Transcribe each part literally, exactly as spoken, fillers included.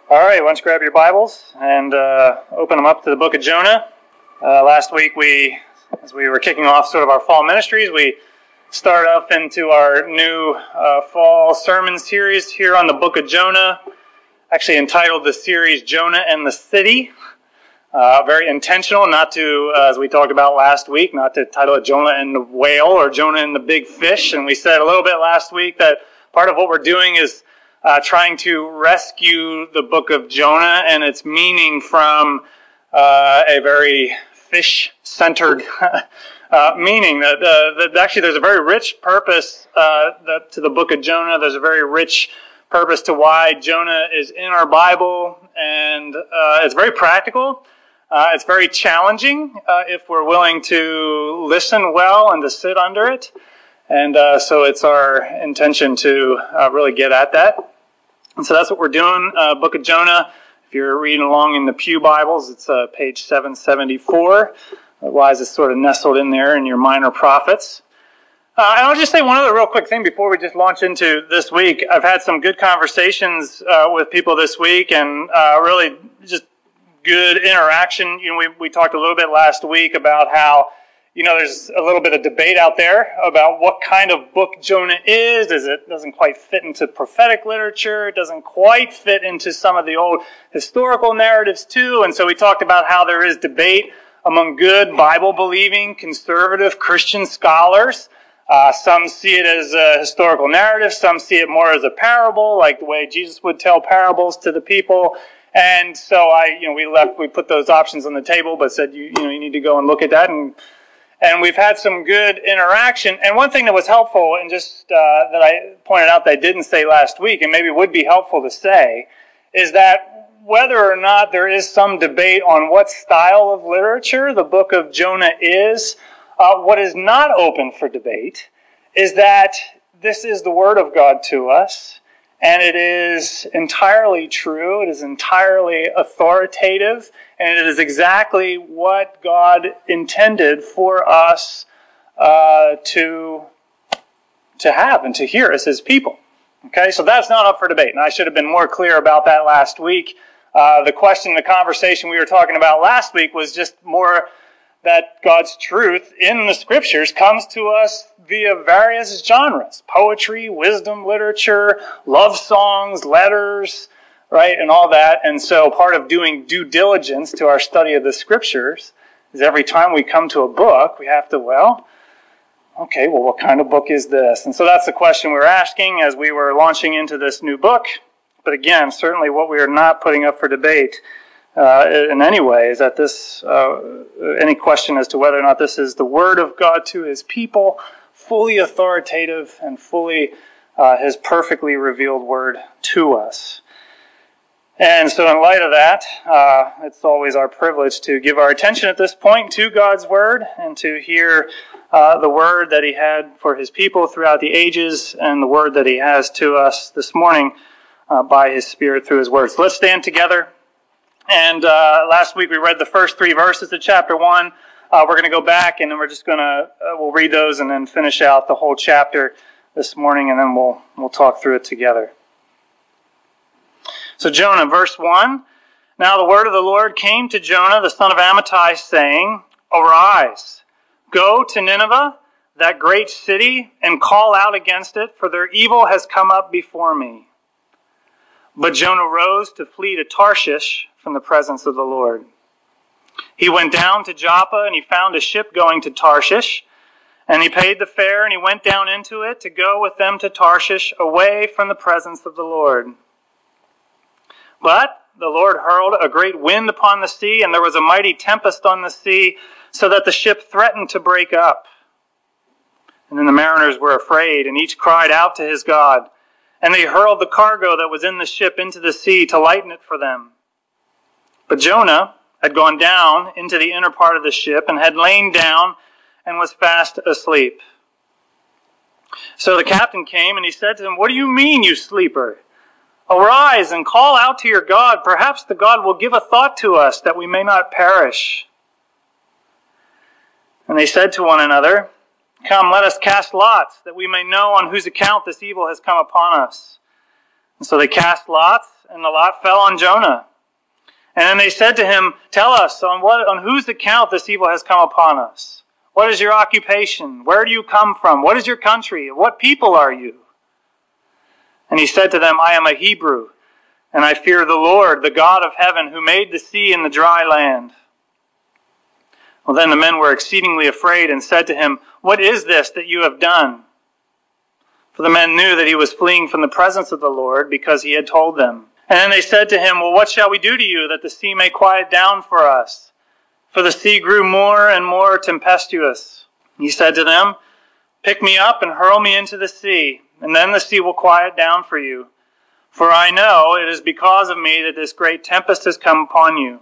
All right, why don't you grab your Bibles and uh, open them up to the book of Jonah. Uh, last week, we, as we were kicking off sort of our fall ministries, we started up into our new uh, fall sermon series here on the book of Jonah, actually entitled the series Jonah and the City. Uh, very intentional, not to, uh, as we talked about last week, not to title it Jonah and the Whale or Jonah and the Big Fish. And we said a little bit last week that part of what we're doing is Uh, trying to rescue the book of Jonah and its meaning from uh, a very fish-centered uh, meaning. That, uh, that actually, there's a very rich purpose uh, that, to the book of Jonah. There's a very rich purpose to why Jonah is in our Bible, and uh, it's very practical. Uh, it's very challenging uh, if we're willing to listen well and to sit under it. And uh, so it's our intention to uh, really get at that. And so that's what we're doing, uh, Book of Jonah. If you're reading along in the Pew Bibles, it's uh, page seven seventy-four. Otherwise, it's sort of nestled in there in your minor prophets. Uh, and I'll just say one other real quick thing before we just launch into this week. I've had some good conversations uh, with people this week, and uh, really just good interaction. You know, we, we talked a little bit last week about how You know, there's a little bit of debate out there about what kind of book Jonah is. Is it doesn't quite fit into prophetic literature. It doesn't quite fit into some of the old historical narratives too. And so we talked about how there is debate among good Bible-believing, conservative Christian scholars. Uh, some see it as a historical narrative. Some see it more as a parable, like the way Jesus would tell parables to the people. And so I, you know, we left, we put those options on the table, but said, you, you know, you need to go and look at that. And And we've had some good interaction. And one thing that was helpful, and just uh, that I pointed out that I didn't say last week, and maybe would be helpful to say, is that whether or not there is some debate on what style of literature the book of Jonah is, uh, what is not open for debate is that this is the Word of God to us, and it is entirely true, it is entirely authoritative, and it is exactly what God intended for us uh, to, to have and to hear as His people. Okay, so that's not up for debate, and I should have been more clear about that last week. Uh, the question, the conversation we were talking about last week was just more that God's truth in the Scriptures comes to us via various genres: poetry, wisdom, literature, love songs, letters, right, and all that. And so part of doing due diligence to our study of the Scriptures is every time we come to a book, we have to, well, okay, well, what kind of book is this? And so that's the question we were asking as we were launching into this new book. But again, certainly what we are not putting up for debate uh, in any way is that this, uh, any question as to whether or not this is the Word of God to His people, fully authoritative and fully uh, His perfectly revealed Word to us. And so in light of that, uh, it's always our privilege to give our attention at this point to God's Word and to hear uh, the Word that He had for His people throughout the ages and the Word that He has to us this morning uh, by His Spirit through His Word. So let's stand together. And uh, last week we read the first three verses of chapter one. Uh, we're going to go back and then we're just going to, uh, we'll read those and then finish out the whole chapter this morning, and then we'll we'll talk through it together. So Jonah, verse one. Now the word of the Lord came to Jonah, the son of Amittai, saying, Arise, go to Nineveh, that great city, and call out against it, for their evil has come up before me. But Jonah rose to flee to Tarshish from the presence of the Lord. He went down to Joppa, and he found a ship going to Tarshish, and he paid the fare, and he went down into it to go with them to Tarshish, away from the presence of the Lord. But the Lord hurled a great wind upon the sea, and there was a mighty tempest on the sea, so that the ship threatened to break up. And then the mariners were afraid, and each cried out to his God. And they hurled the cargo that was in the ship into the sea to lighten it for them. But Jonah had gone down into the inner part of the ship, and had lain down, and was fast asleep. So the captain came, and he said to him, What do you mean, you sleeper? Arise and call out to your God. Perhaps the God will give a thought to us, that we may not perish. And they said to one another, Come, let us cast lots, that we may know on whose account this evil has come upon us. And so they cast lots, and the lot fell on Jonah. And then they said to him, "Tell us, on what, on whose account this evil has come upon us? What is your occupation? Where do you come from? What is your country? What people are you?" And he said to them, "I am a Hebrew, and I fear the Lord, the God of heaven, who made the sea and the dry land." Well, then the men were exceedingly afraid and said to him, "What is this that you have done?" For the men knew that he was fleeing from the presence of the Lord, because he had told them. And then they said to him, "Well, what shall we do to you, that the sea may quiet down for us?" For the sea grew more and more tempestuous. He said to them, "Pick me up and hurl me into the sea, and then the sea will quiet down for you. For I know it is because of me that this great tempest has come upon you."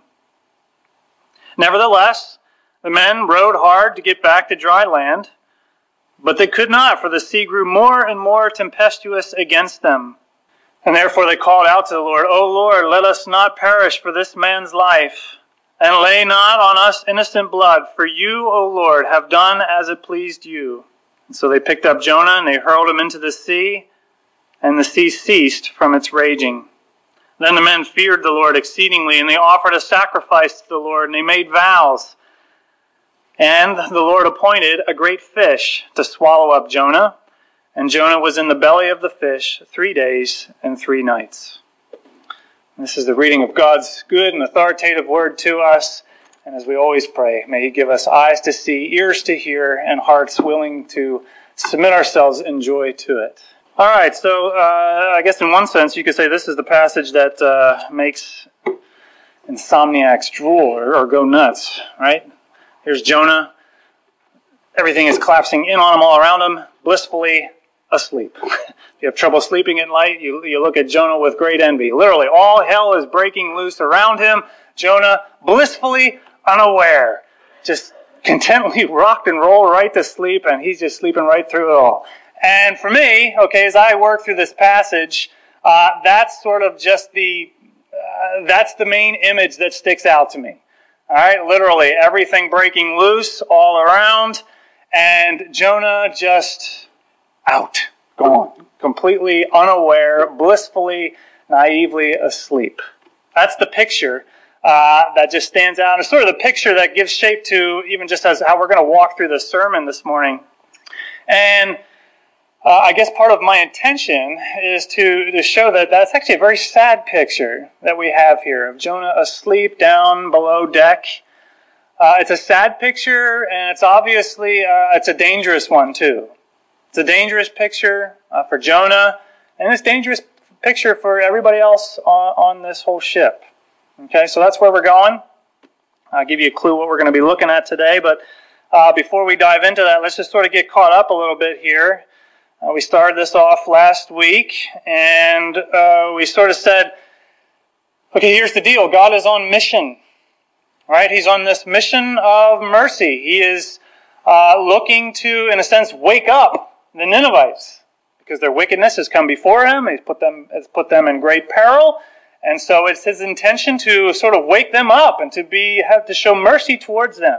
Nevertheless, the men rowed hard to get back to dry land, but they could not, for the sea grew more and more tempestuous against them. And therefore they called out to the Lord, "O Lord, let us not perish for this man's life, and lay not on us innocent blood, for you, O Lord, have done as it pleased you." And so they picked up Jonah, and they hurled him into the sea, and the sea ceased from its raging. Then the men feared the Lord exceedingly, and they offered a sacrifice to the Lord, and they made vows. And the Lord appointed a great fish to swallow up Jonah, and Jonah was in the belly of the fish three days and three nights. This is the reading of God's good and authoritative word to us. And as we always pray, may He give us eyes to see, ears to hear, and hearts willing to submit ourselves in joy to it. All right, so uh, I guess in one sense you could say this is the passage that uh, makes insomniacs drool or, or go nuts, right? Here's Jonah. Everything is collapsing in on him, all around him, blissfully asleep. If you have trouble sleeping at night, you, you look at Jonah with great envy. Literally, all hell is breaking loose around him. Jonah, blissfully unaware, just contentedly rocked and rolled right to sleep, and he's just sleeping right through it all. And for me, okay, as I work through this passage, uh, that's sort of just the, uh, that's the main image that sticks out to me. All right, literally, everything breaking loose all around, and Jonah just out, gone, completely unaware, blissfully, naively asleep. That's the picture uh, that just stands out. It's sort of the picture that gives shape to even just as how we're going to walk through this sermon this morning. And uh, I guess part of my intention is to, to show that that's actually a very sad picture that we have here of Jonah asleep down below deck. Uh, it's a sad picture, and it's obviously uh, it's a dangerous one too. It's a dangerous picture uh, for Jonah, and it's a dangerous picture for everybody else on, on this whole ship. Okay, so that's where we're going. I'll give you a clue what we're going to be looking at today, but uh, before we dive into that, let's just sort of get caught up a little bit here. Uh, we started this off last week, and uh, we sort of said, okay, here's the deal. God is on mission, right? He's on this mission of mercy. He is uh, looking to, in a sense, wake up the Ninevites, because their wickedness has come before him. He's put them, has put them in great peril. And so it's his intention to sort of wake them up and to be, have to show mercy towards them.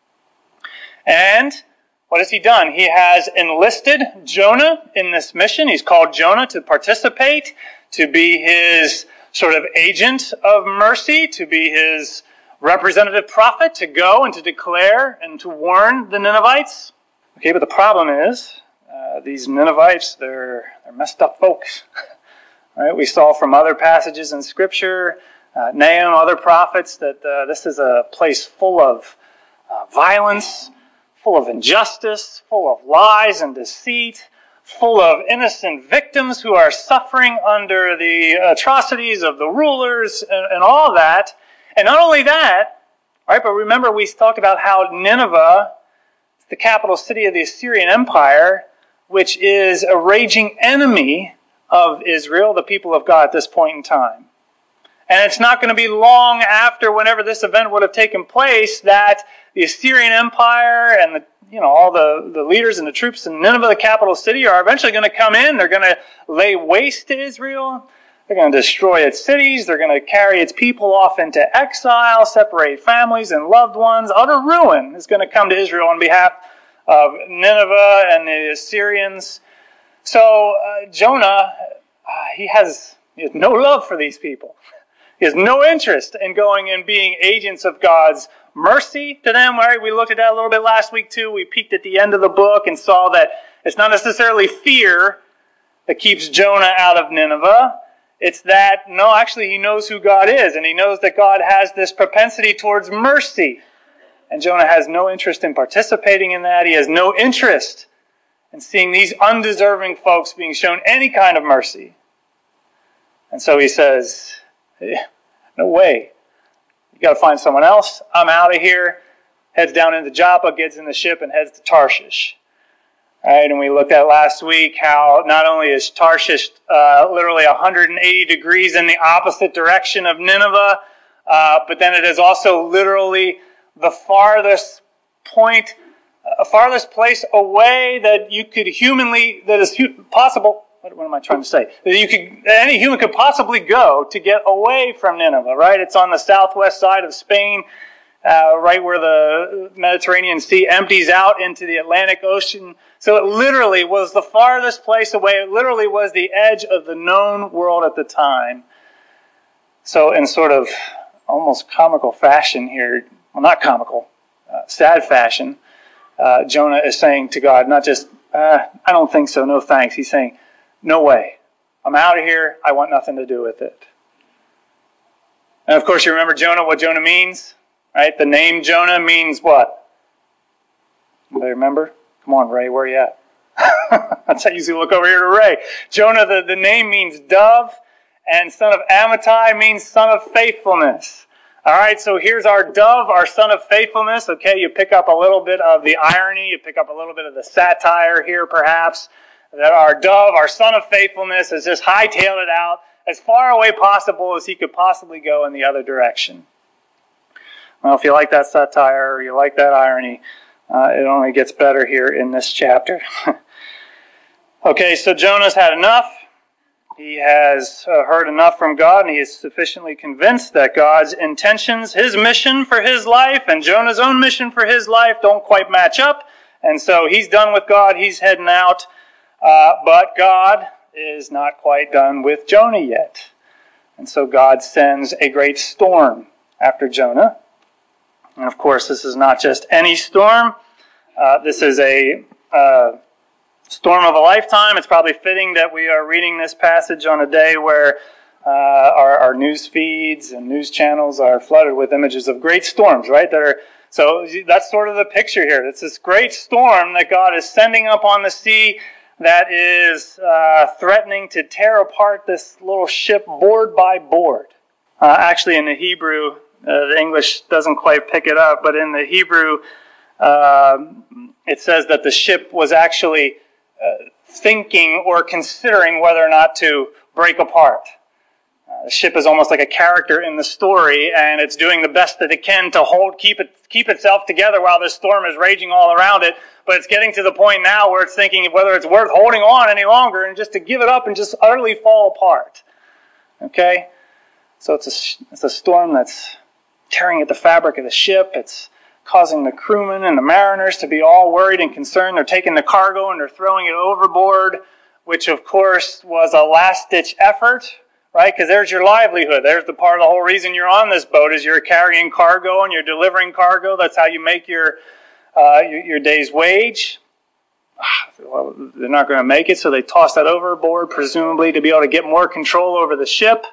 And what has he done? He has enlisted Jonah in this mission. He's called Jonah to participate, to be his sort of agent of mercy, to be his representative prophet, to go and to declare and to warn the Ninevites. Okay, but the problem is, Uh, these Ninevites, they're, they're messed up folks. Right? We saw from other passages in Scripture, uh, Nahum, other prophets, that uh, this is a place full of uh, violence, full of injustice, full of lies and deceit, full of innocent victims who are suffering under the atrocities of the rulers and, and all that. And not only that, right, but remember we talked about how Nineveh, the capital city of the Assyrian Empire, which is a raging enemy of Israel, the people of God at this point in time. And it's not going to be long after whenever this event would have taken place that the Assyrian Empire and the, you know, all the, the leaders and the troops in Nineveh, the capital city, are eventually going to come in. They're going to lay waste to Israel. They're going to destroy its cities. They're going to carry its people off into exile, separate families and loved ones. Utter ruin is going to come to Israel on behalf of Nineveh and the Assyrians. So uh, Jonah, uh, he has He has no love for these people. He has no interest in going and being agents of God's mercy to them. Right? We looked at that a little bit last week too. We peeked at the end of the book and saw that it's not necessarily fear that keeps Jonah out of Nineveh. It's that, no, actually he knows who God is, and he knows that God has this propensity towards mercy. And Jonah has no interest in participating in that. He has no interest in seeing these undeserving folks being shown any kind of mercy. And so he says, no way. You got to find someone else. I'm out of here. Heads down into Joppa, gets in the ship, and heads to Tarshish. Right, and we looked at last week how not only is Tarshish uh, literally one hundred eighty degrees in the opposite direction of Nineveh, uh, but then it is also literally the farthest point, uh, farthest place away that you could humanly, that is hu- possible, what, what am I trying to say? That you could, that any human could possibly go to get away from Nineveh, right? It's on the southwest side of Spain. Uh, right where the Mediterranean Sea empties out into the Atlantic Ocean. So it literally was the farthest place away. It literally was the edge of the known world at the time. So in sort of almost comical fashion here, well, not comical, uh, sad fashion, uh, Jonah is saying to God, not just, uh, I don't think so, no thanks. He's saying, no way. I'm out of here. I want nothing to do with it. And of course, you remember Jonah, what Jonah means? Right? The name Jonah means what? Anybody remember? Come on, Ray, where are you at? That's how you usually look over here to Ray. Jonah, the, the name means dove, and son of Amittai means son of faithfulness. All right, so here's our dove, our son of faithfulness. Okay, you pick up a little bit of the irony, you pick up a little bit of the satire here, perhaps, that our dove, our son of faithfulness, has just hightailed it out as far away possible as he could possibly go in the other direction. Well, if you like that satire or you like that irony, uh, it only gets better here in this chapter. Okay, so Jonah's had enough. He has uh, heard enough from God, and he is sufficiently convinced that God's intentions, his mission for his life, and Jonah's own mission for his life don't quite match up. And so he's done with God. He's heading out. Uh, but God is not quite done with Jonah yet. And so God sends a great storm after Jonah. And of course, this is not just any storm. Uh, this is a uh, storm of a lifetime. It's probably fitting that we are reading this passage on a day where uh, our, our news feeds and news channels are flooded with images of great storms, right? That are so that's sort of the picture here. It's this great storm that God is sending up on the sea that is uh, threatening to tear apart this little ship board by board. Uh, actually, in the Hebrew, Uh, the English doesn't quite pick it up, but in the Hebrew, uh, it says that the ship was actually uh, thinking or considering whether or not to break apart. Uh, the ship is almost like a character in the story, and it's doing the best that it can to hold, keep it, keep itself together while this storm is raging all around it. But it's getting to the point now where it's thinking whether it's worth holding on any longer and just to give it up and just utterly fall apart. Okay, so it's a it's a storm that's tearing at the fabric of the ship. It's causing the crewmen and the mariners to be all worried and concerned. They're taking the cargo and they're throwing it overboard, which of course was a last-ditch effort, right? Because there's your livelihood. There's the part of the whole reason you're on this boat is you're carrying cargo and you're delivering cargo. That's how you make your uh, your, your day's wage. Well, they're not going to make it, so they toss that overboard, presumably to be able to get more control over the ship.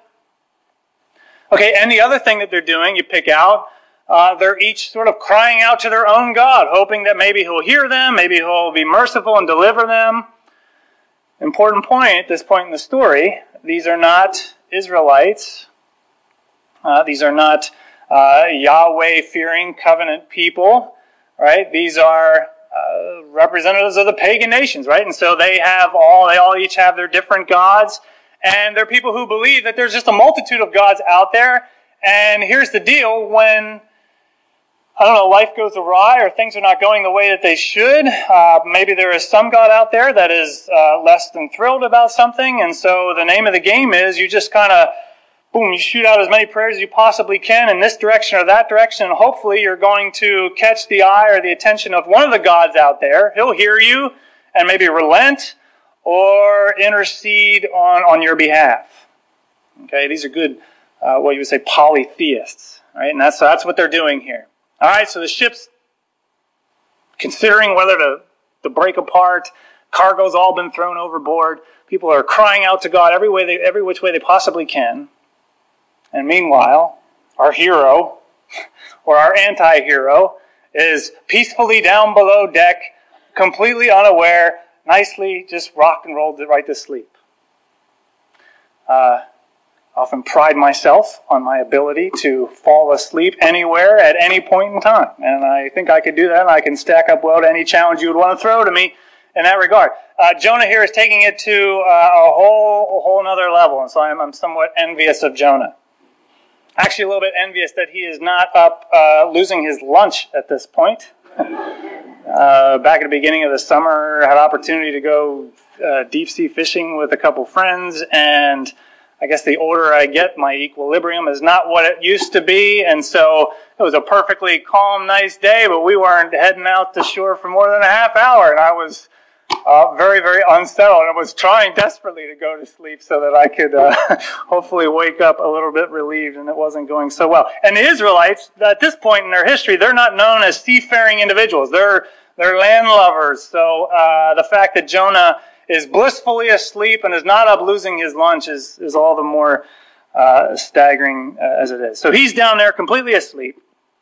Okay, and the other thing that they're doing, you pick out, uh, they're each sort of crying out to their own God, hoping that maybe he'll hear them, maybe he'll be merciful and deliver them. Important point at this point in the story, these are not Israelites. Uh, these are not uh, Yahweh-fearing covenant people, right? These are uh, representatives of the pagan nations, right? And so they have all, they all each have their different gods. And there are people who believe that there's just a multitude of gods out there. And here's the deal, when, I don't know, life goes awry or things are not going the way that they should, uh, maybe there is some God out there that is uh, less than thrilled about something. And so the name of the game is you just kind of, boom, you shoot out as many prayers as you possibly can in this direction or that direction. And hopefully you're going to catch the eye or the attention of one of the gods out there. He'll hear you and maybe relent or intercede on, on your behalf. Okay, these are good, uh, what you would say, polytheists, right? And that's that's what they're doing here. All right, so the ship's considering whether to, to break apart. Cargo's all been thrown overboard. People are crying out to God every way they, every which way they possibly can. And meanwhile, our hero, or our anti-hero, is peacefully down below deck, completely unaware, nicely just rock and rolled right to sleep. Uh, I often pride myself on my ability to fall asleep anywhere at any point in time. And I think I could do that, and I can stack up well to any challenge you would want to throw to me in that regard. Uh, Jonah here is taking it to uh, a whole a whole other level, and so I'm, I'm somewhat envious of Jonah. Actually, a little bit envious that he is not up uh, losing his lunch at this point. uh, back at the beginning of the summer, had opportunity to go uh, deep sea fishing with a couple friends, and I guess the older I get, my equilibrium is not what it used to be, and so it was a perfectly calm, nice day, but we weren't heading out to shore for more than a half hour, and I was uh, very, very unsettled, and I was trying desperately to go to sleep so that I could uh, hopefully wake up a little bit relieved, and it wasn't going so well. And the Israelites, at this point in their history, they're not known as seafaring individuals. They're, they're land lovers, so uh, the fact that Jonah is blissfully asleep and is not up losing his lunch is, is all the more uh, staggering uh, as it is. So he's down there completely asleep.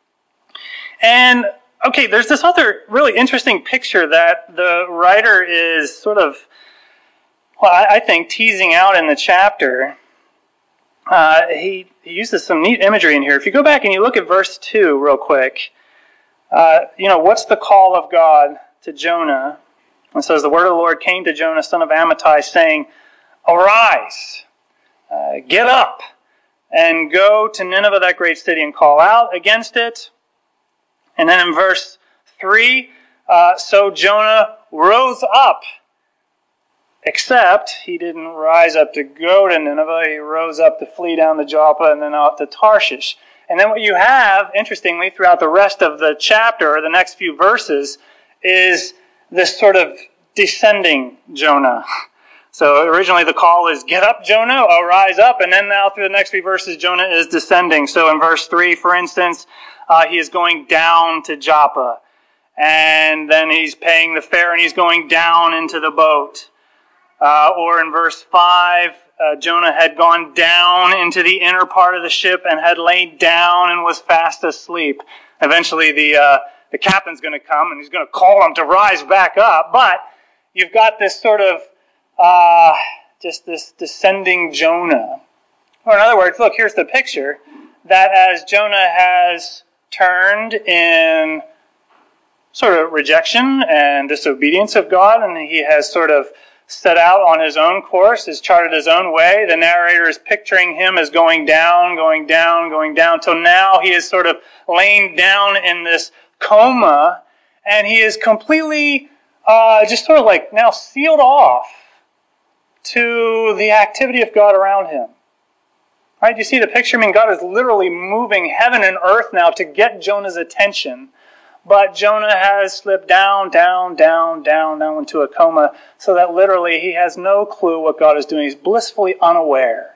And, okay, there's this other really interesting picture that the writer is sort of, well, I, I think, teasing out in the chapter. Uh, he, he uses some neat imagery in here. If you go back and you look at verse two real quick, uh, you know, what's the call of God to Jonah? It says, the word of the Lord came to Jonah, son of Amittai, saying, arise, uh, get up, and go to Nineveh, that great city, and call out against it. And then in verse three, uh, so Jonah rose up, except he didn't rise up to go to Nineveh. He rose up to flee down to Joppa and then out to Tarshish. And then what you have, interestingly, throughout the rest of the chapter, or the next few verses, is this sort of descending Jonah. So originally the call is, get up, Jonah, arise up. And then now through the next few verses, Jonah is descending. So in verse three, for instance, uh, he is going down to Joppa. And then he's paying the fare and he's going down into the boat. Uh, or in verse five, uh, Jonah had gone down into the inner part of the ship and had laid down and was fast asleep. Eventually the uh, the captain's going to come and he's going to call him to rise back up. But you've got this sort of, uh, just this descending Jonah. Or in other words, look, here's the picture, that as Jonah has turned in sort of rejection and disobedience of God, and he has sort of set out on his own course, has charted his own way, the narrator is picturing him as going down, going down, going down, till now he is sort of laying down in this coma, and he is completely uh, just sort of like now sealed off to the activity of God around him. Right? You see the picture? I mean, God is literally moving heaven and earth now to get Jonah's attention, but Jonah has slipped down, down, down, down, down into a coma, so that literally he has no clue what God is doing. He's blissfully unaware.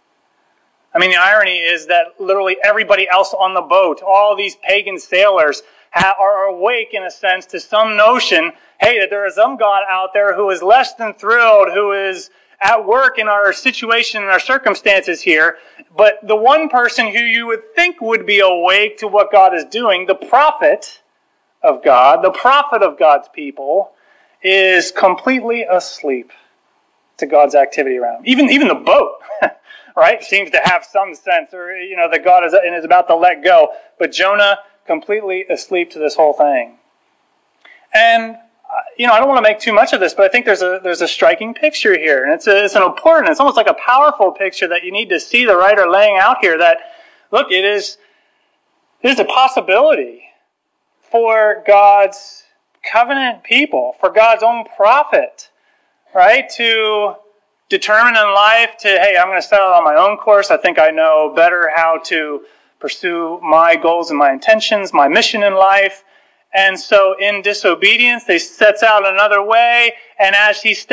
I mean, the irony is that literally everybody else on the boat, all these pagan sailors, are awake, in a sense, to some notion, hey, that there is some God out there who is less than thrilled, who is at work in our situation and our circumstances here. But the one person who you would think would be awake to what God is doing, the prophet of God, the prophet of God's people, is completely asleep to God's activity around him. Even, even the boat, right, seems to have some sense, or, you know, that God is, and is about to let go. But Jonah, completely asleep to this whole thing. And, uh, you know, I don't want to make too much of this, but I think there's a there's a striking picture here. And it's, a, it's an important, it's almost like a powerful picture that you need to see the writer laying out here, that, look, it is, it is a possibility for God's covenant people, for God's own prophet, right, to determine in life to, hey, I'm going to settle on my own course. I think I know better how to pursue my goals and my intentions, my mission in life. And so in disobedience, he sets out another way. And as he steps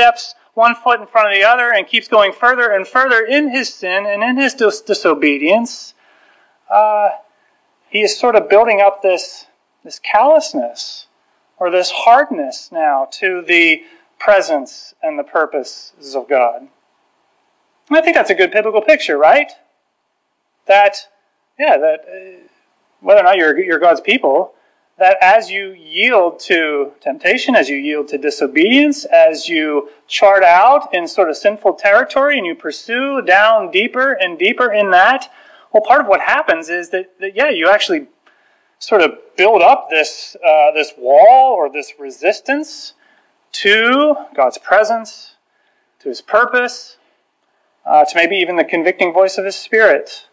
one foot in front of the other and keeps going further and further in his sin and in his dis- disobedience, uh, he is sort of building up this, this callousness or this hardness now to the presence and the purposes of God. And I think that's a good biblical picture, right? That, yeah, that uh, whether or not you're, you're God's people, that as you yield to temptation, as you yield to disobedience, as you chart out in sort of sinful territory and you pursue down deeper and deeper in that, well, part of what happens is that, that yeah, you actually sort of build up this uh, this wall or this resistance to God's presence, to His purpose, uh, to maybe even the convicting voice of His Spirit.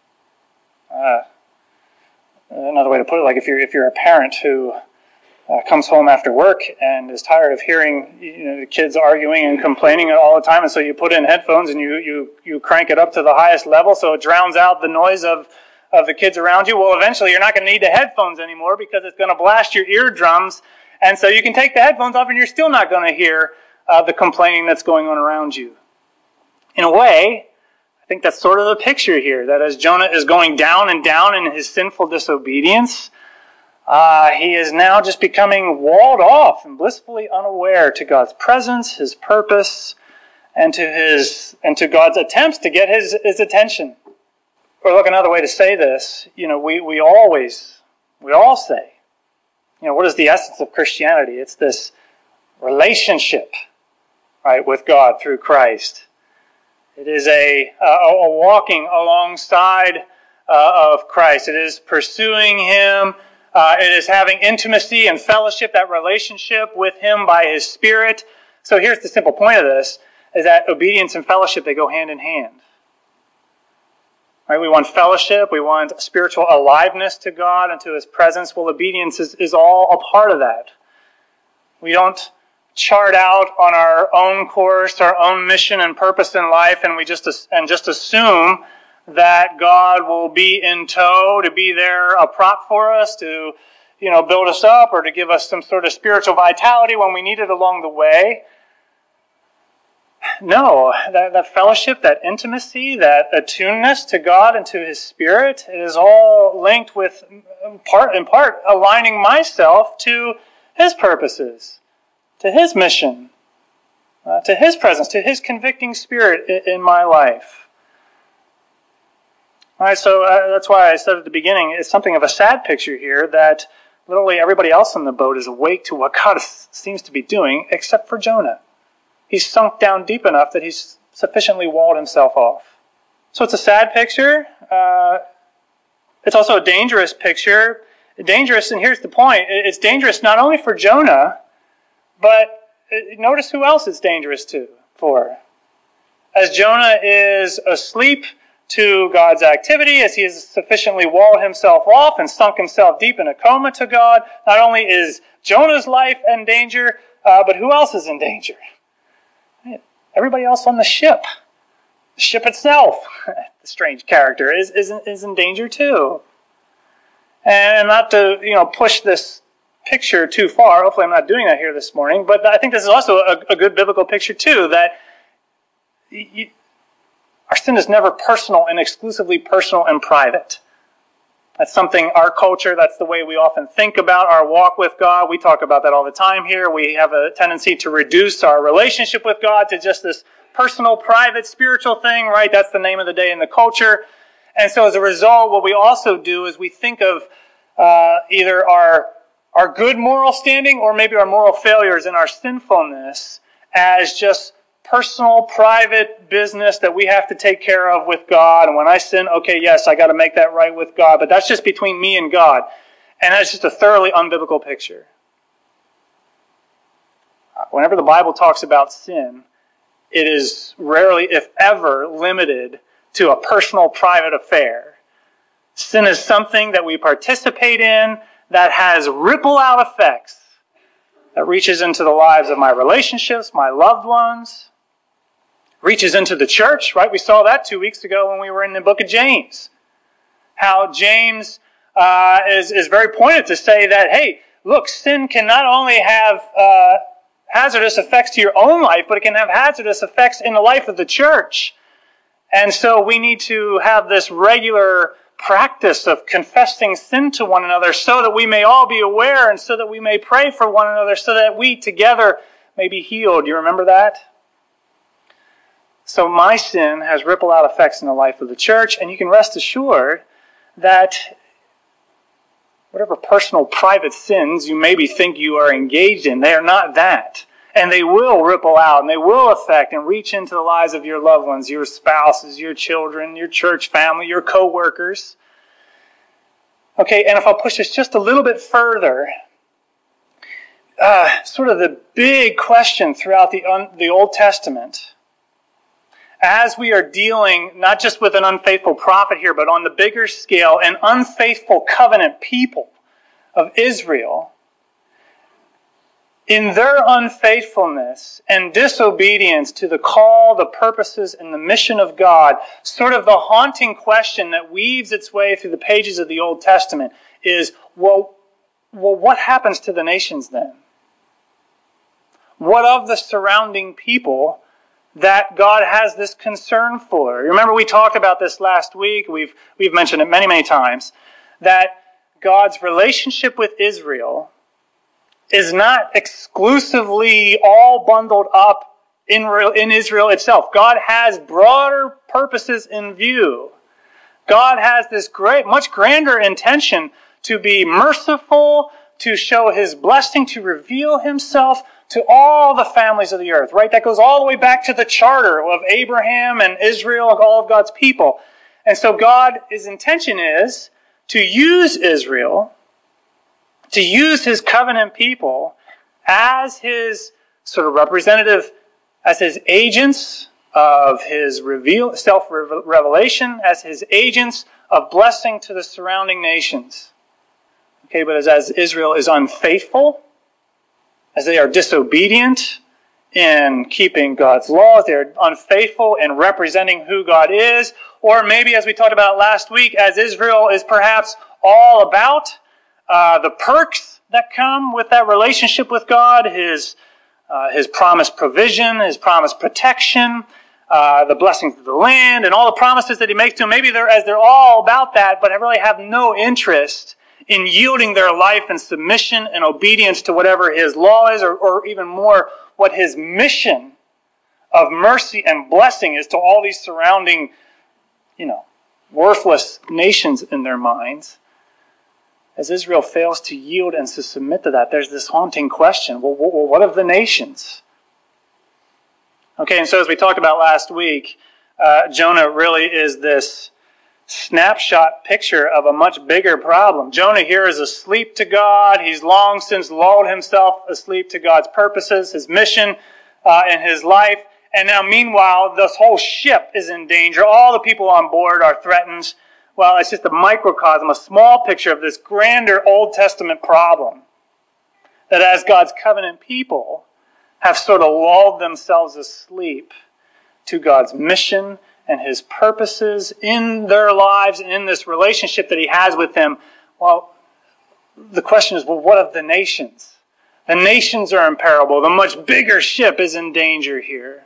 Uh, Another way to put it, like if you're if you're a parent who uh, comes home after work and is tired of hearing you know the kids arguing and complaining all the time, and so you put in headphones and you you you crank it up to the highest level so it drowns out the noise of of the kids around you. Well, eventually you're not going to need the headphones anymore because it's going to blast your eardrums, and so you can take the headphones off and you're still not going to hear uh, the complaining that's going on around you. In a way, I think that's sort of the picture here, that as Jonah is going down and down in his sinful disobedience, uh, he is now just becoming walled off and blissfully unaware to God's presence, His purpose, and to his and to God's attempts to get his, his attention. Or look, another way to say this, you know, we, we always, we all say, you know, what is the essence of Christianity? It's this relationship, right, with God through Christ. It is a, a, a walking alongside uh, of Christ. It is pursuing Him. Uh, it is having intimacy and fellowship, that relationship with Him by His Spirit. So here's the simple point of this, is that obedience and fellowship, they go hand in hand. Right? We want fellowship. We want spiritual aliveness to God and to His presence. Well, obedience is, is all a part of that. We don't chart out on our own course, our own mission and purpose in life, and we just and just assume that God will be in tow to be there, a prop for us, to you know build us up or to give us some sort of spiritual vitality when we need it along the way. No, that, that fellowship, that intimacy, that attuneness to God and to His Spirit, it is all linked with, part in part, aligning myself to His purposes, to His mission, uh, to His presence, to His convicting Spirit in, in my life. All right, so uh, that's why I said at the beginning, it's something of a sad picture here that literally everybody else on the boat is awake to what God seems to be doing, except for Jonah. He's sunk down deep enough that he's sufficiently walled himself off. So it's a sad picture. Uh, it's also a dangerous picture. Dangerous, and here's the point. It's dangerous not only for Jonah, but notice who else it's dangerous to for. As Jonah is asleep to God's activity, as he has sufficiently walled himself off and sunk himself deep in a coma to God, not only is Jonah's life in danger, uh, but who else is in danger? Everybody else on the ship. The ship itself, the strange character, is, is, is in danger too. And not to, you know, push this picture too far. Hopefully I'm not doing that here this morning. But I think this is also a, a good biblical picture too, that you, our sin is never personal and exclusively personal and private. That's something, our culture, that's the way we often think about our walk with God. We talk about that all the time here. We have a tendency to reduce our relationship with God to just this personal, private, spiritual thing, right? That's the name of the day in the culture. And so as a result, what we also do is we think of uh, either our, our good moral standing or maybe our moral failures and our sinfulness as just personal, private business that we have to take care of with God. And when I sin, okay, yes, I got to make that right with God. But that's just between me and God. And that's just a thoroughly unbiblical picture. Whenever the Bible talks about sin, it is rarely, if ever, limited to a personal, private affair. Sin is something that we participate in that has ripple-out effects, that reaches into the lives of my relationships, my loved ones, reaches into the church, right? We saw that two weeks ago when we were in the book of James. How James uh, is, is very pointed to say that, hey, look, sin can not only have uh, hazardous effects to your own life, but it can have hazardous effects in the life of the church. And so we need to have this regular practice of confessing sin to one another so that we may all be aware and so that we may pray for one another so that we together may be healed. Do you remember that? So my sin has ripple out effects in the life of the church, and you can rest assured that whatever personal private sins you maybe think you are engaged in, they are not that. And they will ripple out, and they will affect and reach into the lives of your loved ones, your spouses, your children, your church family, your co-workers. Okay, and if I'll push this just a little bit further, uh, sort of the big question throughout the, un- the Old Testament, as we are dealing not just with an unfaithful prophet here, but on the bigger scale, an unfaithful covenant people of Israel, in their unfaithfulness and disobedience to the call, the purposes, and the mission of God, sort of the haunting question that weaves its way through the pages of the Old Testament is, well, well, what happens to the nations then? What of the surrounding people that God has this concern for? Remember, we talked about this last week. We've, we've mentioned it many, many times, that God's relationship with Israel is not exclusively all bundled up in, in Israel itself. God has broader purposes in view. God has this great, much grander intention to be merciful, to show His blessing, to reveal Himself to all the families of the earth, right? That goes all the way back to the charter of Abraham and Israel and all of God's people. And so God, His intention is to use Israel, to use His covenant people as His sort of representative, as His agents of His reveal, self-revelation, as His agents of blessing to the surrounding nations. Okay, but as, as Israel is unfaithful, as they are disobedient in keeping God's laws, they're unfaithful in representing who God is, or maybe as we talked about last week, as Israel is perhaps all about Uh, the perks that come with that relationship with God, His uh, His promised provision, His promised protection, uh, the blessings of the land, and all the promises that He makes to them. Maybe they're as they're all about that, but really have no interest in yielding their life and submission and obedience to whatever His law is, or, or even more, what His mission of mercy and blessing is to all these surrounding, you know, worthless nations in their minds. As Israel fails to yield and to submit to that, there's this haunting question. Well, what of the nations? Okay, and so as we talked about last week, uh, Jonah really is this snapshot picture of a much bigger problem. Jonah here is asleep to God. He's long since lulled himself asleep to God's purposes, His mission, uh, in his life. And now, meanwhile, this whole ship is in danger. All the people on board are threatened. Well, it's just a microcosm, a small picture of this grander Old Testament problem. That as God's covenant people have sort of lulled themselves asleep to God's mission and His purposes in their lives and in this relationship that He has with them, well, the question is, well, what of the nations? The nations are in peril. The much bigger ship is in danger here.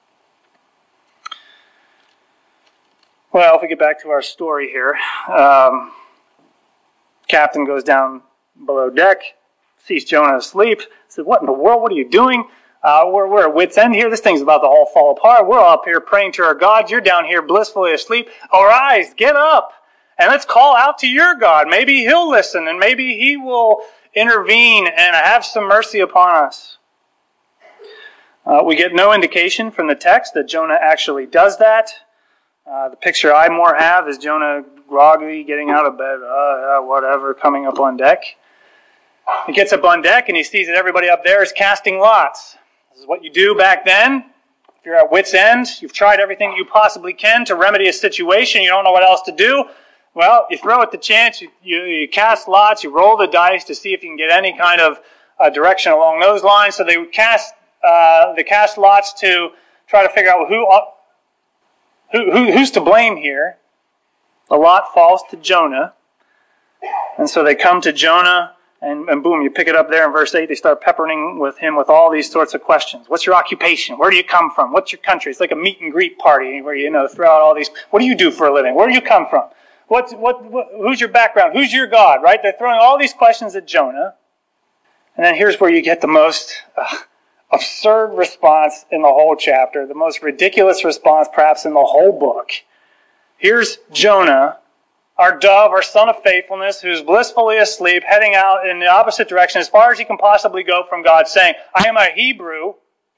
Well, if we get back to our story here, um, captain goes down below deck, sees Jonah asleep, says, "What in the world? What are you doing? Uh, we're, we're at wit's end here. This thing's about to all fall apart. We're all up here praying to our God. You're down here blissfully asleep. Arise, get up, and let's call out to your God. Maybe He'll listen, and maybe He will intervene and have some mercy upon us." Uh, we get no indication from the text that Jonah actually does that. Uh, the picture I more have is Jonah groggy, getting out of bed, uh, uh, whatever, coming up on deck. He gets up on deck and he sees that everybody up there is casting lots. This is what you do back then. If you're at wit's end, you've tried everything you possibly can to remedy a situation, you don't know what else to do. Well, you throw it the chance, you, you, you cast lots, you roll the dice to see if you can get any kind of uh, direction along those lines. So they cast, uh, they cast lots to try to figure out who... Uh, Who, who, who's to blame here? The lot falls to Jonah. And so they come to Jonah And, and boom, you pick it up there in verse eight. They start peppering with him with all these sorts of questions. What's your occupation? Where do you come from? What's your country? It's like a meet and greet party where, you know, throw out all these. What do you do for a living? Where do you come from? What's, what, what, who's your background? Who's your God, right? They're throwing all these questions at Jonah. And then here's where you get the most uh, absurd response in the whole chapter, the most ridiculous response perhaps in the whole book. Here's Jonah, our dove, our son of faithfulness, who's blissfully asleep, heading out in the opposite direction as far as he can possibly go from God, saying, I am a Hebrew.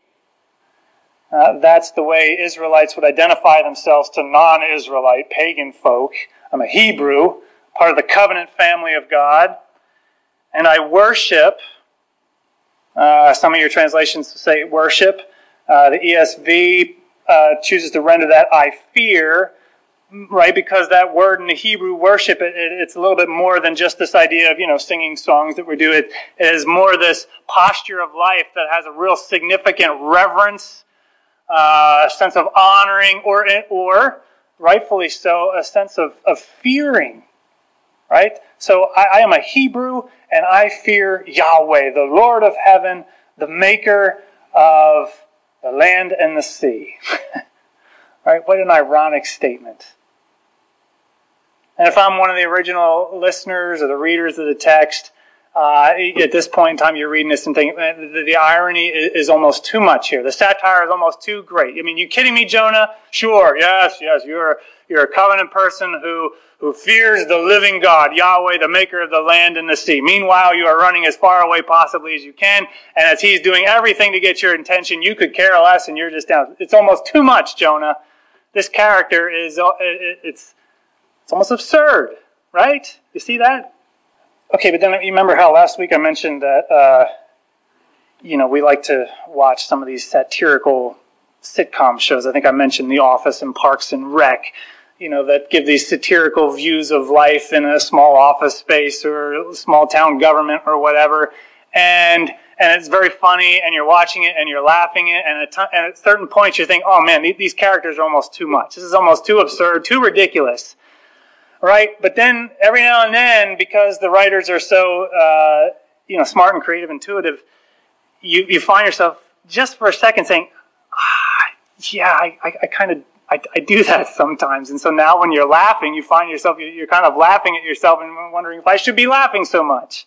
Uh, that's the way Israelites would identify themselves to non-Israelite pagan folk. I'm a Hebrew, part of the covenant family of God, and I worship. Uh, some of your translations say worship. Uh, the E S V uh, chooses to render that I fear. Right, because that word in the Hebrew worship, it, it, it's a little bit more than just this idea of, you know, singing songs that we do. It, it is more this posture of life that has a real significant reverence, uh, a sense of honoring, or, or rightfully so, a sense of, of fearing. Right? So I, I am a Hebrew, and I fear Yahweh, the Lord of heaven, the maker of the land and the sea. Right? What an ironic statement. And if I'm one of the original listeners or the readers of the text, uh, at this point in time you're reading this and thinking, the, the irony is, is almost too much here. The satire is almost too great. I mean, you kidding me, Jonah? Sure, yes, yes, you're, you're a covenant person who, who fears the living God, Yahweh, the maker of the land and the sea. Meanwhile, you are running as far away possibly as you can, and as he's doing everything to get your attention, you could care less and you're just down. It's almost too much, Jonah. This character is, it's, it's almost absurd, right? You see that? Okay, but then you remember how last week I mentioned that, uh, you know, we like to watch some of these satirical sitcom shows. I think I mentioned The Office and Parks and Rec, you know, that give these satirical views of life in a small office space or small town government or whatever. And And it's very funny, and you're watching it, and you're laughing it, and at, t- and at certain points you think, oh man, these characters are almost too much. This is almost too absurd, too ridiculous. Right? But then, every now and then, because the writers are so, uh, you know, smart and creative, intuitive, you, you find yourself, just for a second, saying, ah, yeah, I, I, I kind of, I, I do that sometimes. And so now when you're laughing, you find yourself, you're kind of laughing at yourself and wondering if I should be laughing so much.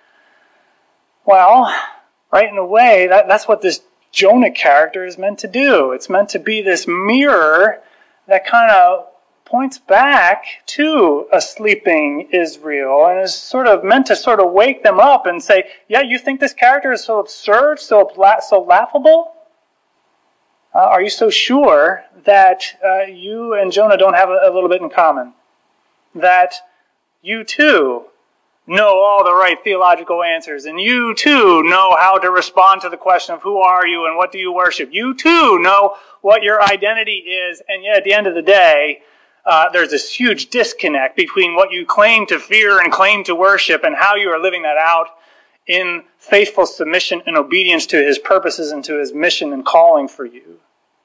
Well, right, in a way, that, that's what this Jonah character is meant to do. It's meant to be this mirror that kind of points back to a sleeping Israel and is sort of meant to sort of wake them up and say, yeah, you think this character is so absurd, so, so laughable? Uh, are you so sure that uh, you and Jonah don't have a, a little bit in common? That you too know all the right theological answers, and you too know how to respond to the question of who are you and what do you worship. You too know what your identity is, and yet at the end of the day, uh, there's this huge disconnect between what you claim to fear and claim to worship and how you are living that out in faithful submission and obedience to his purposes and to his mission and calling for you.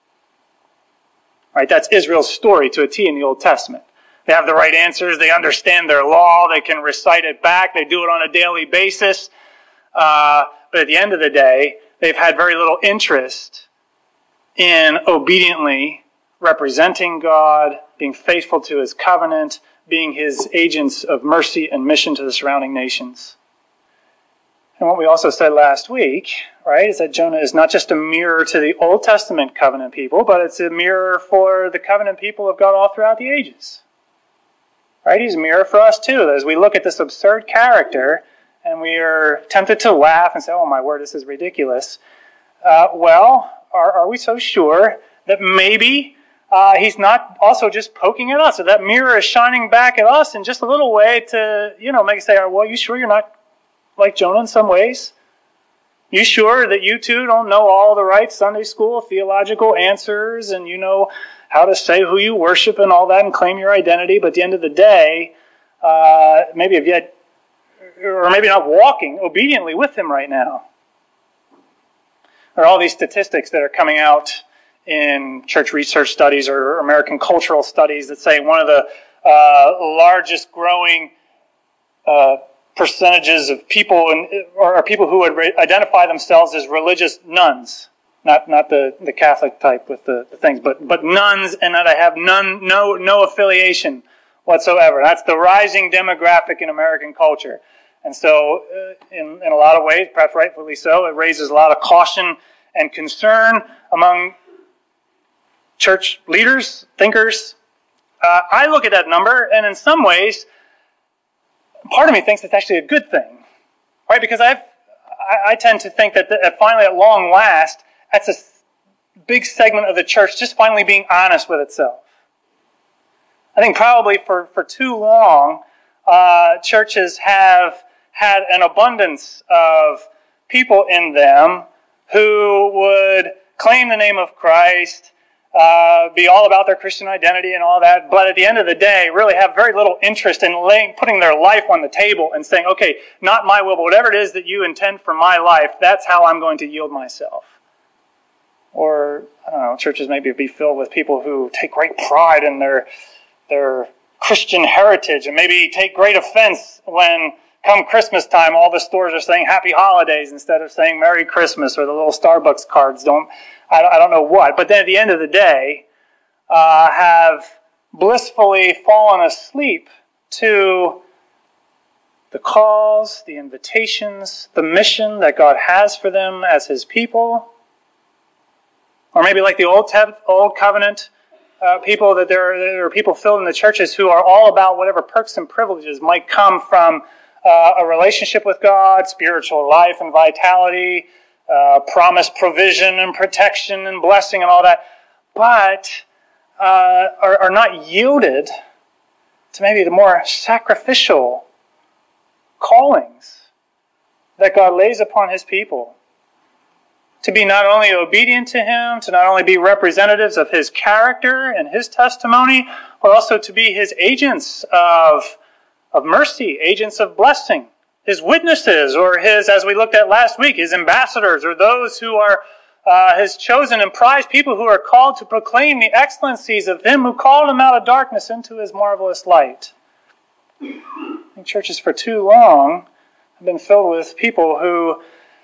Right? That's Israel's story to a T in the Old Testament. They have the right answers. They understand their law. They can recite it back. They do it on a daily basis. Uh, but at the end of the day, they've had very little interest in obediently representing God, being faithful to his covenant, being his agents of mercy and mission to the surrounding nations. And what we also said last week, right, is that Jonah is not just a mirror to the Old Testament covenant people, but it's a mirror for the covenant people of God all throughout the ages. Right? He's a mirror for us too. As we look at this absurd character and we are tempted to laugh and say, oh my word, this is ridiculous. Uh, well, are, are we so sure that maybe uh, he's not also just poking at us? So that mirror is shining back at us in just a little way to, you know, make us say, well, you sure you're not like Jonah in some ways? You sure that you too don't know all the right Sunday school theological answers and you know how to say who you worship and all that and claim your identity, but at the end of the day, uh, maybe have yet, or maybe not walking obediently with him right now. There are all these statistics that are coming out in church research studies or American cultural studies that say one of the uh, largest growing uh, percentages of people, in, or people who would re- identify themselves as religious nuns, not not the, the Catholic type with the, the things, but but nuns, and that I have none, no no affiliation whatsoever. That's the rising demographic in American culture, and so uh, in in a lot of ways, perhaps rightfully so, it raises a lot of caution and concern among church leaders, thinkers. Uh, I look at that number, and in some ways, part of me thinks it's actually a good thing, right? Because I've, I, I tend to think that, that finally, at long last, that's a big segment of the church just finally being honest with itself. I think probably for, for too long, uh, churches have had an abundance of people in them who would claim the name of Christ, Uh, be all about their Christian identity and all that, but at the end of the day, really have very little interest in laying, putting their life on the table and saying, okay, not my will, but whatever it is that you intend for my life, that's how I'm going to yield myself. Or, I don't know, churches maybe be filled with people who take great pride in their, their Christian heritage and maybe take great offense when, come Christmas time, all the stores are saying Happy Holidays instead of saying Merry Christmas, or the little Starbucks cards don't, I don't know what, but then at the end of the day, uh, have blissfully fallen asleep to the calls, the invitations, the mission that God has for them as His people. Or maybe like the Old, Te- Old Covenant uh, people, that there are, there are people filled in the churches who are all about whatever perks and privileges might come from uh, a relationship with God, spiritual life and vitality, Uh, promised provision and protection and blessing and all that, but uh, are, are not yielded to maybe the more sacrificial callings that God lays upon His people. To be not only obedient to Him, to not only be representatives of His character and His testimony, but also to be His agents of, of mercy, agents of blessing. His witnesses, or His, as we looked at last week, His ambassadors, or those who are uh, His chosen and prized people who are called to proclaim the excellencies of Him who called them out of darkness into His marvelous light. I think churches for too long have been filled with people who,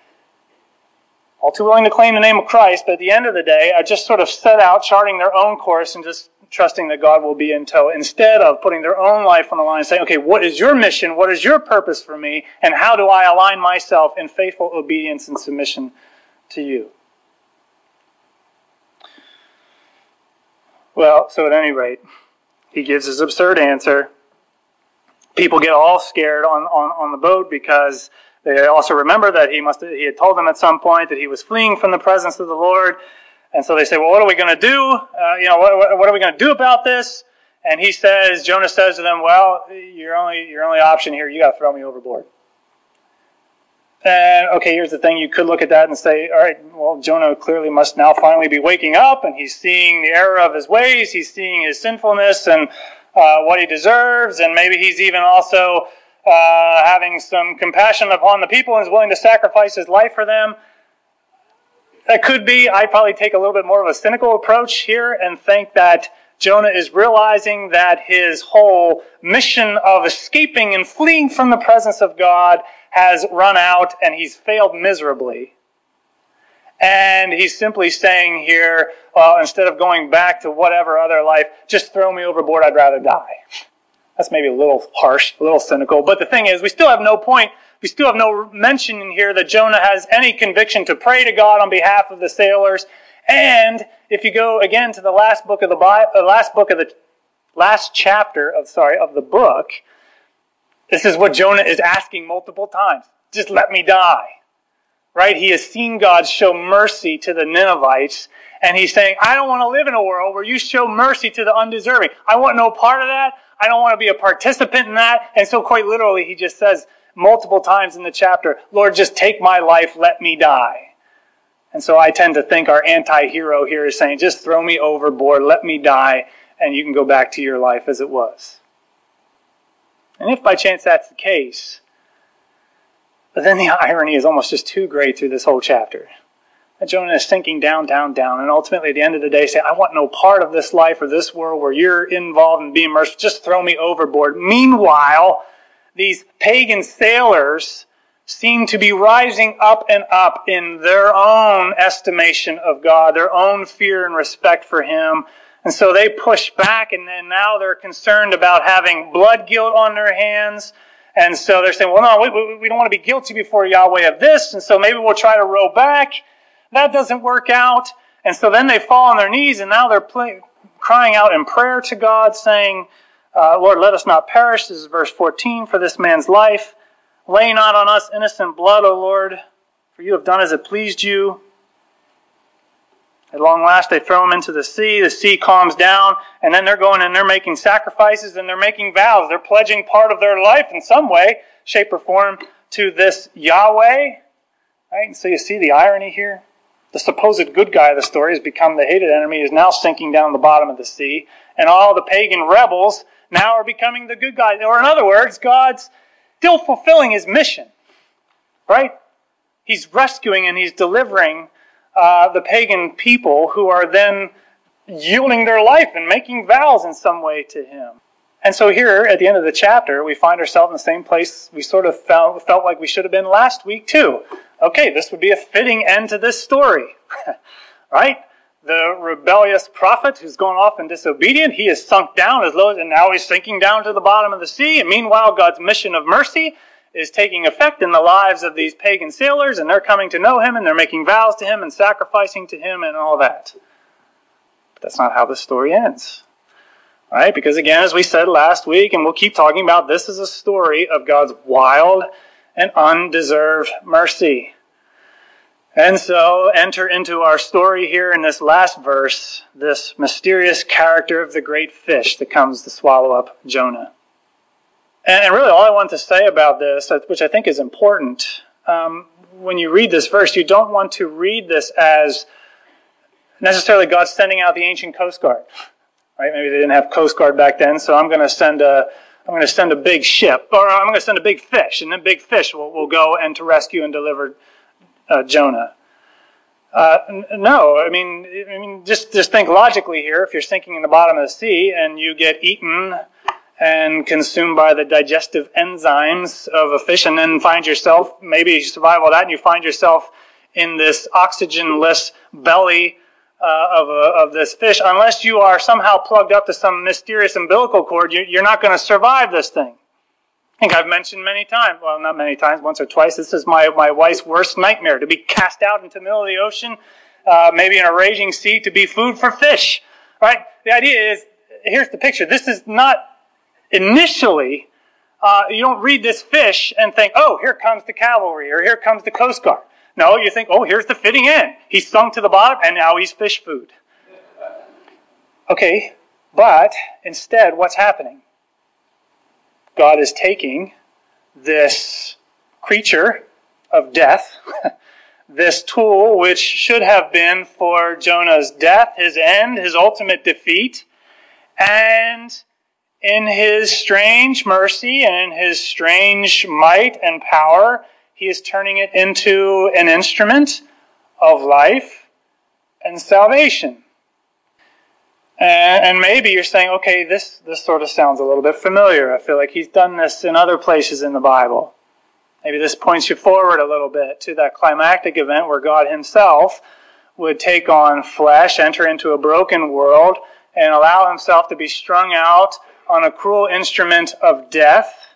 all too willing to claim the name of Christ, but at the end of the day are just sort of set out charting their own course and just trusting that God will be in tow, instead of putting their own life on the line and saying, okay, what is your mission? What is your purpose for me? And how do I align myself in faithful obedience and submission to you? Well, so at any rate, he gives his absurd answer. People get all scared on, on, on the boat because they also remember that he must he had told them at some point that he was fleeing from the presence of the Lord. And so they say, well, what are we going to do? Uh, you know, what, what are we going to do about this? And he says, Jonah says to them, well, your only your only option here, you got to throw me overboard. And okay, here's the thing. You could look at that and say, all right, well, Jonah clearly must now finally be waking up, and he's seeing the error of his ways. He's seeing his sinfulness and uh, what he deserves. And maybe he's even also uh, having some compassion upon the people and is willing to sacrifice his life for them. That could be. I probably take a little bit more of a cynical approach here and think that Jonah is realizing that his whole mission of escaping and fleeing from the presence of God has run out and he's failed miserably. And he's simply saying here, uh, instead of going back to whatever other life, just throw me overboard, I'd rather die. That's maybe a little harsh, a little cynical. But the thing is, we still have no point We still have no mention in here that Jonah has any conviction to pray to God on behalf of the sailors. And if you go again to the last book of the Bible, the last book of the last chapter of sorry of the book, this is what Jonah is asking multiple times: just let me die. Right? He has seen God show mercy to the Ninevites, and he's saying, I don't want to live in a world where you show mercy to the undeserving. I want no part of that. I don't want to be a participant in that. And so quite literally, he just says multiple times in the chapter, Lord, just take my life, let me die. And so I tend to think our anti-hero here is saying, just throw me overboard, let me die, and you can go back to your life as it was. And if by chance that's the case, but then the irony is almost just too great through this whole chapter. That Jonah is sinking down, down, down, and ultimately at the end of the day say, I want no part of this life or this world where you're involved in being merciful. Just throw me overboard. Meanwhile, these pagan sailors seem to be rising up and up in their own estimation of God, their own fear and respect for Him. And so they push back, and then now they're concerned about having blood guilt on their hands. And so they're saying, well, no, we, we don't want to be guilty before Yahweh of this, and so maybe we'll try to row back. That doesn't work out. And so then they fall on their knees, and now they're play, crying out in prayer to God, saying, uh, Lord, let us not perish. This is verse fourteen, for this man's life. Lay not on us innocent blood, O Lord, for you have done as it pleased you. At long last, they throw him into the sea. The sea calms down, and then they're going and they're making sacrifices and they're making vows. They're pledging part of their life in some way, shape, or form to this Yahweh. Right? And so you see the irony here. The supposed good guy of the story has become the hated enemy, is now sinking down the bottom of the sea, and all the pagan rebels now are becoming the good guys. Or in other words, God's still fulfilling His mission. Right? He's rescuing and He's delivering Uh, the pagan people who are then yielding their life and making vows in some way to Him. And so here, at the end of the chapter, we find ourselves in the same place we sort of felt, felt like we should have been last week too. Okay, this would be a fitting end to this story. Right? The rebellious prophet who's gone off and disobedient, he is sunk down as low as, and now he's sinking down to the bottom of the sea. And meanwhile, God's mission of mercy is taking effect in the lives of these pagan sailors, and they're coming to know Him, and they're making vows to Him and sacrificing to Him and all that. But that's not how the story ends. Right? Because again, as we said last week, and we'll keep talking about, this is a story of God's wild and undeserved mercy. And so, enter into our story here in this last verse, this mysterious character of the great fish that comes to swallow up Jonah. And really all I want to say about this, which I think is important, um, when you read this verse, you don't want to read this as necessarily God sending out the ancient Coast Guard. Right? Maybe they didn't have Coast Guard back then, so I'm going to send a I'm going to send a big ship, or I'm going to send a big fish, and then big fish will, will go and to rescue and deliver uh, Jonah. Uh, n- no, I mean, I mean, just just think logically here. If you're sinking in the bottom of the sea and you get eaten and consumed by the digestive enzymes of a fish, and then find yourself, maybe you survive all that, and you find yourself in this oxygenless belly uh, of, a, of this fish, unless you are somehow plugged up to some mysterious umbilical cord, you, you're not going to survive this thing. I think I've mentioned many times, well, not many times, once or twice, this is my, my wife's worst nightmare, to be cast out into the middle of the ocean, uh, maybe in a raging sea, to be food for fish. Right? The idea is, here's the picture. This is not Initially, uh, you don't read this fish and think, oh, here comes the cavalry, or here comes the Coast Guard. No, you think, oh, here's the fitting end. He's sunk to the bottom, and now he's fish food. Okay, but instead, what's happening? God is taking this creature of death, this tool which should have been for Jonah's death, his end, his ultimate defeat, and in His strange mercy and in His strange might and power, He is turning it into an instrument of life and salvation. And, and maybe you're saying, okay, this, this sort of sounds a little bit familiar. I feel like He's done this in other places in the Bible. Maybe this points you forward a little bit to that climactic event where God Himself would take on flesh, enter into a broken world, and allow Himself to be strung out on a cruel instrument of death,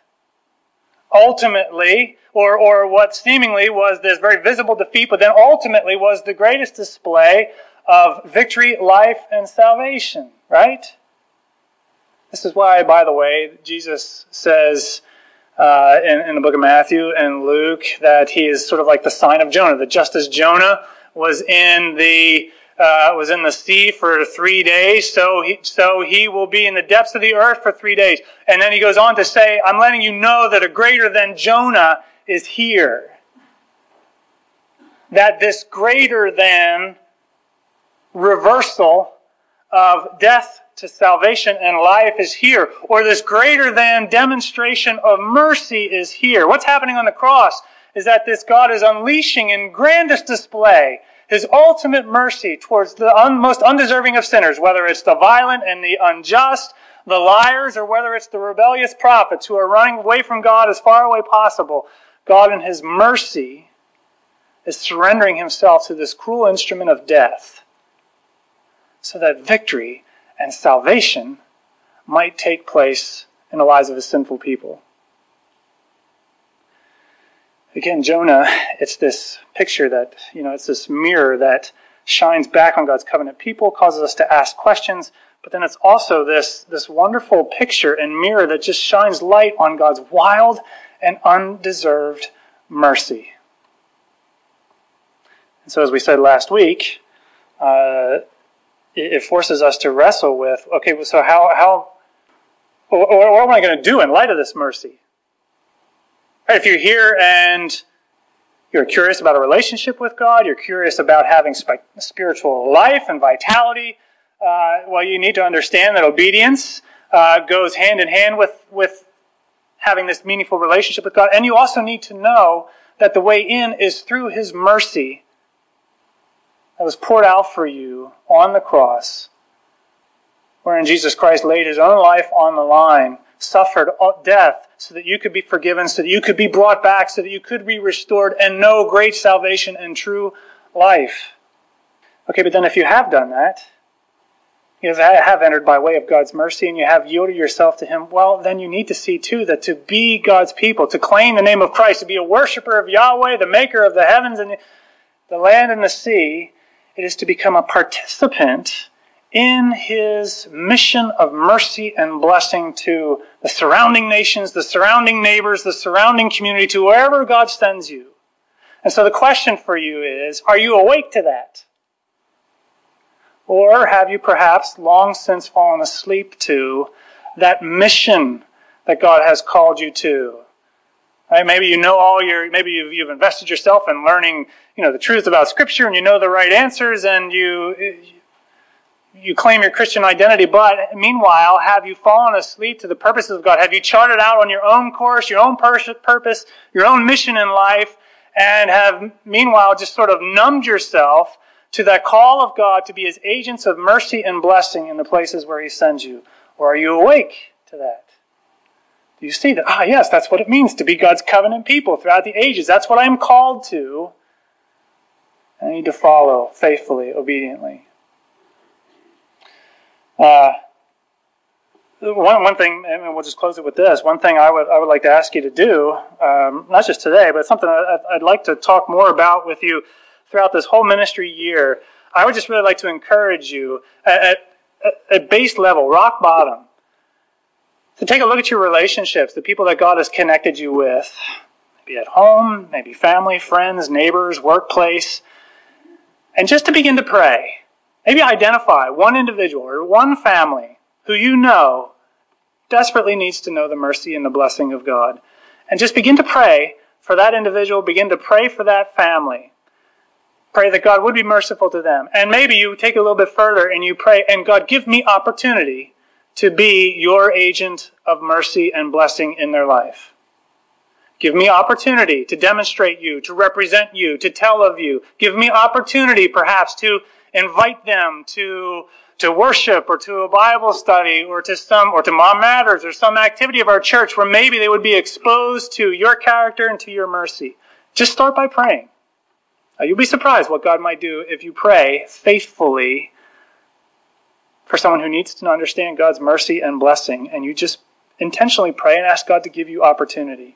ultimately, or, or what seemingly was this very visible defeat, but then ultimately was the greatest display of victory, life, and salvation, right? This is why, by the way, Jesus says uh, in, in the book of Matthew and Luke that He is sort of like the sign of Jonah, that just as Jonah was in the Uh, was in the sea for three days, so he, so he will be in the depths of the earth for three days. And then he goes on to say, I'm letting you know that a greater than Jonah is here. That this greater than reversal of death to salvation and life is here. Or this greater than demonstration of mercy is here. What's happening on the cross is that this God is unleashing in grandest display His ultimate mercy towards the un- most undeserving of sinners, whether it's the violent and the unjust, the liars or whether it's the rebellious prophets who are running away from God as far away possible, God in His mercy is surrendering Himself to this cruel instrument of death so that victory and salvation might take place in the lives of His sinful people. Again, Jonah, it's this picture that, you know, it's this mirror that shines back on God's covenant people, causes us to ask questions, but then it's also this, this wonderful picture and mirror that just shines light on God's wild and undeserved mercy. And so as we said last week, uh, it, it forces us to wrestle with, okay, so how, how what, what am I going to do in light of this mercy? Right, if you're here and you're curious about a relationship with God, you're curious about having sp- spiritual life and vitality, uh, well, you need to understand that obedience uh, goes hand in hand with, with having this meaningful relationship with God. And you also need to know that the way in is through His mercy that was poured out for you on the cross, wherein Jesus Christ laid His own life on the line, suffered death so that you could be forgiven, so that you could be brought back, so that you could be restored and know great salvation and true life. Okay, but then if you have done that, you have entered by way of God's mercy and you have yielded yourself to Him, well, then you need to see too that to be God's people, to claim the name of Christ, to be a worshiper of Yahweh, the maker of the heavens and the land and the sea, it is to become a participant in His mission of mercy and blessing to the surrounding nations, the surrounding neighbors, the surrounding community, to wherever God sends you. And so the question for you is, are you awake to that? Or have you perhaps long since fallen asleep to that mission that God has called you to? Right? Maybe you know all your, maybe you've, you've invested yourself in learning, you know, the truth about Scripture and you know the right answers and you... You claim your Christian identity, but meanwhile, have you fallen asleep to the purposes of God? Have you charted out on your own course, your own purpose, your own mission in life, and have meanwhile just sort of numbed yourself to that call of God to be His agents of mercy and blessing in the places where He sends you? Or are you awake to that? Do you see that? Ah, yes, that's what it means to be God's covenant people throughout the ages. That's what I'm called to. I need to follow faithfully, obediently. Uh, one one thing, and we'll just close it with this. One thing I would I would like to ask you to do, um, not just today, but something I, I'd like to talk more about with you throughout this whole ministry year. I would just really like to encourage you at, at, at base level, rock bottom, to take a look at your relationships, the people that God has connected you with, maybe at home, maybe family, friends, neighbors, workplace, and just to begin to pray. Maybe identify one individual or one family who you know desperately needs to know the mercy and the blessing of God. And just begin to pray for that individual. Begin to pray for that family. Pray that God would be merciful to them. And maybe you take it a little bit further and you pray, and God, give me opportunity to be your agent of mercy and blessing in their life. Give me opportunity to demonstrate you, to represent you, to tell of you. Give me opportunity perhaps to invite them to, to worship or to a Bible study or to some, or to Mom Matters or some activity of our church where maybe they would be exposed to your character and to your mercy. Just start by praying. Uh, you'll be surprised what God might do if you pray faithfully for someone who needs to understand God's mercy and blessing, and you just intentionally pray and ask God to give you opportunity.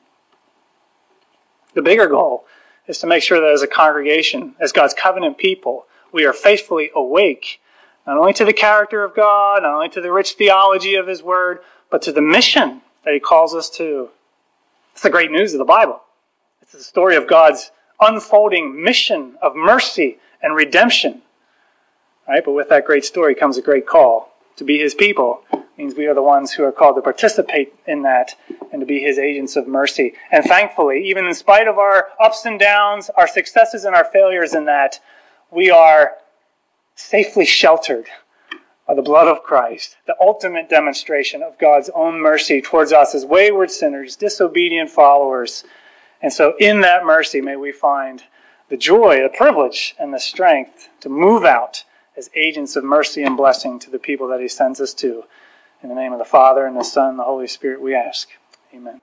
The bigger goal is to make sure that as a congregation, as God's covenant people, we are faithfully awake, not only to the character of God, not only to the rich theology of His Word, but to the mission that He calls us to. It's the great news of the Bible. It's the story of God's unfolding mission of mercy and redemption. Right? But with that great story comes a great call to be His people. It means we are the ones who are called to participate in that and to be His agents of mercy. And thankfully, even in spite of our ups and downs, our successes and our failures in that, we are safely sheltered by the blood of Christ, the ultimate demonstration of God's own mercy towards us as wayward sinners, disobedient followers. And so in that mercy may we find the joy, the privilege, and the strength to move out as agents of mercy and blessing to the people that He sends us to. In the name of the Father, and the Son, and the Holy Spirit we ask. Amen.